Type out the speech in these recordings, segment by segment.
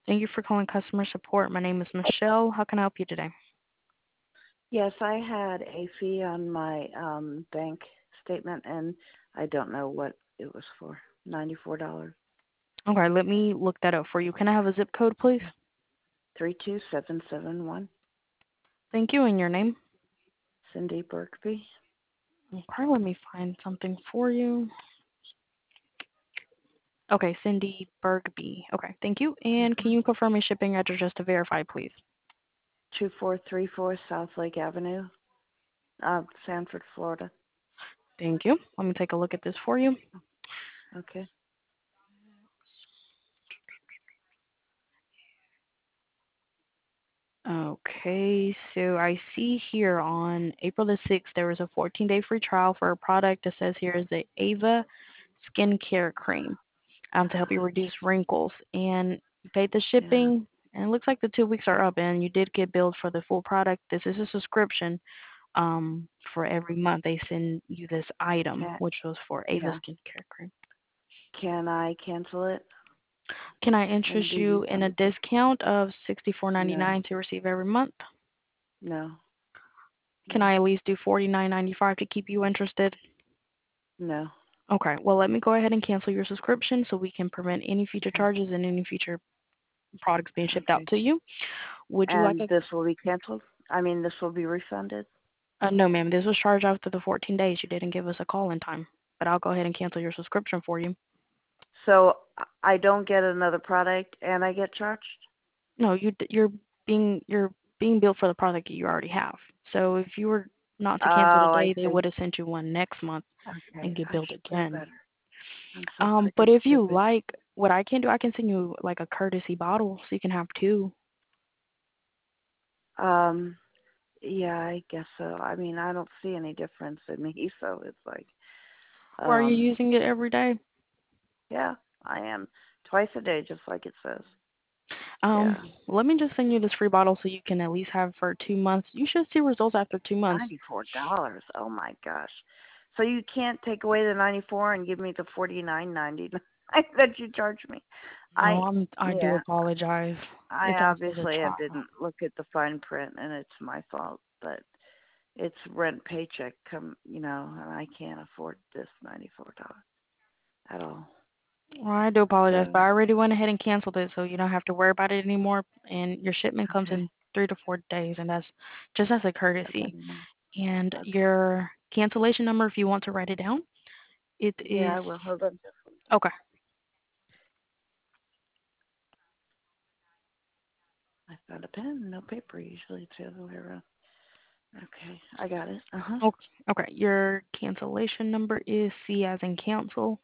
Thank you for calling customer support. My name is Michelle. How can I help you today? Yes, I had a fee on my bank statement, and I don't know what it was for. $94. Okay, let me look that up for you. Can I have a zip code, please? 32771. Thank you, and your name? Cindy Berkby. Okay, let me find something for you. Okay, Cindy Bergby. Okay, thank you. And can you confirm your shipping address just to verify, please? 2434 South Lake Avenue, Sanford, Florida. Thank you. Let me take a look at this for you. Okay. Okay, so I see here on April the 6th, there was a 14-day free trial for a product that says here is the Ava Skincare Cream to help you reduce wrinkles. And you paid the Yeah. shipping, and it looks like the 2 weeks are up, and you did get billed for the full product. This is a subscription for every month. They send you this item, Can, which was for Ava yeah. Skincare Cream. Can I cancel it Can I and interest be you in a refunded? discount of No. $64.99 to receive every month? No. Can No. I at least do $49.95 to keep you interested? No. Okay, well, let me go ahead and cancel your subscription so we can prevent any future Okay. charges and any future products being shipped out Okay. to you. Would you like And this will be canceled? I mean, this will be refunded? no, ma'am, this was charged after the 14 days. You didn't give us a call in time, but I'll go ahead and cancel your subscription for you. So I don't get another product and I get charged? No, you're being billed for the product that you already have. So if you were not to cancel Oh, I today, they see. would have sent you one next month Okay, and get I billed should know again. better. I'm so sick But and if you stupid. like, what I can do, I can send you like a courtesy bottle so you can have two. Um, yeah, I guess so. I mean, I don't see any difference in me, so it's like, Or are you um, using it every day? yeah, I am twice a day, just like it says. Um, Yeah, Let me just send you this free bottle so you can at least have for 2 months. You should see results after 2 months. $94. Oh my gosh! So you can't take away the 94 and give me the 49.90 that you charge me. No, I I do yeah, apologize. I It's also the obviously trial. didn't look at the fine print, and it's my fault, but. It's rent paycheck and I can't afford this $94 at all. Well, I do apologize, but So, I already went ahead and canceled it, so you don't have to worry about it anymore. And your shipment comes okay. in 3 to 4 days, and that's just as a courtesy. Okay. And Okay. your cancellation number, if you want to write it down, it Yeah, is I will. Hold on. okay. I found a pen, no paper. Usually it's the other way around. Okay, I got it. Uh-huh. Okay. Okay. Your cancellation number is C as in cancel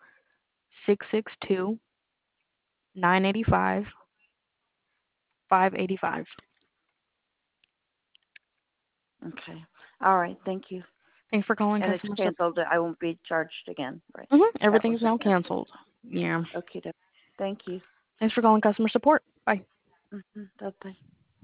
662-985-585. Okay. All right, thank you. Thanks for calling And it's customer support. canceled. I won't be charged again, right? That Everything was is a now cancel. canceled. Yeah. Okay, thank you. Thanks for calling customer support. Bye. Bye-bye.